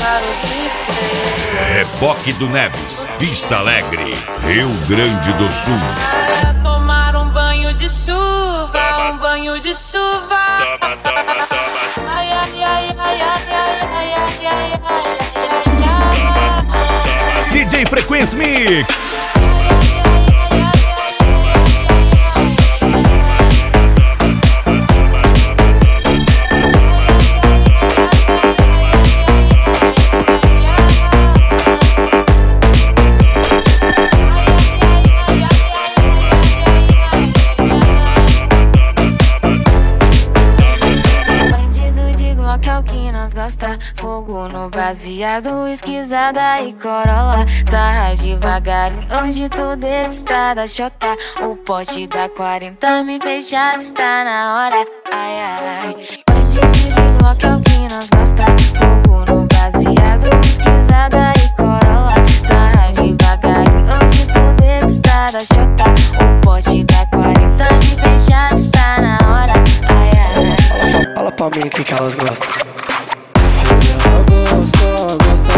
Reboque do Neves, Vista Alegre, Rio Grande do Sul. Tomar um banho de chuva, um banho de chuva. Ai, ai, ai, ai, ai, ai, ai, ai, ai, ai, ai. DJ Frequência Mix. Fogo no baseado, esquisada e corola. Sarra devagar, hoje tô degustada. Xota, o pote da 40 me beijava, está na hora. Ai, ai, bandido de Glock é o que nós gosta. Fogo no baseado, esquisada e corola. Sarra devagar, hoje tô degustada. Xota, o pote da 40 me beijava, está na hora. Ai, ai. Fala pra mim o que elas gostam. Gosta